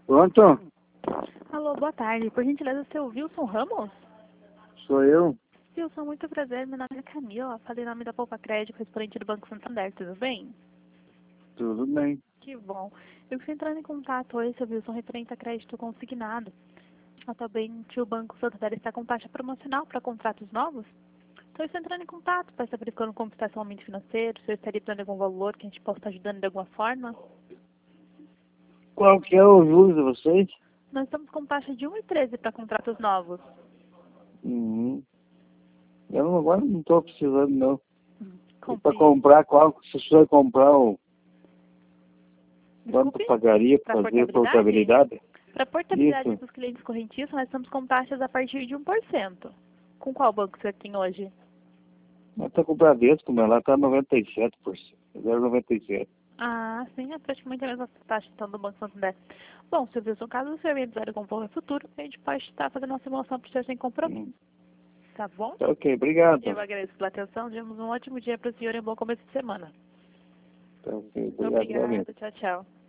Pronto? Alô, boa tarde. Por gentileza, seu Wilson Ramos? Sou eu. Wilson, muito prazer. Meu nome é Camila. Falei em nome da Poupa Crédito, correspondente do Banco Santander. Tudo bem? Tudo bem. Que bom. Eu estou entrando em contato hoje, seu Wilson, referente a crédito consignado. Atualmente, o Banco Santander está com taxa promocional para contratos novos. Então, eu estou entrando em contato para estar verificando como está seu momento financeiro, se eu estaria dando algum valor que a gente possa estar ajudando de alguma forma. Qual que é o juros de vocês? Nós estamos com taxa de 1,13 para contratos novos. Uhum. Agora não estou precisando, não. Para Compreendo. comprar, se você vai comprar quanto Desculpe? pagaria Para para fazer a portabilidade? portabilidade? Para portabilidade Isso. dos clientes correntistas, nós estamos com taxas a partir de 1%. Com qual banco você tem hoje? Mas está com o Bradesco, mas lá está 97%. 0,97%. Ah, sim, é praticamente a mesma taxa então do Banco Santander. Bom, se Wilson, caso você venha precisar de compor no futuro, a gente pode estar fazendo uma simulação para o senhor sem compromisso. Tá bom? Tá ok, obrigado. Eu agradeço pela atenção. Desejamos um ótimo dia para o senhor e um bom começo de semana. Tá ok, obrigado, igualmente. Obrigada. Tchau, tchau.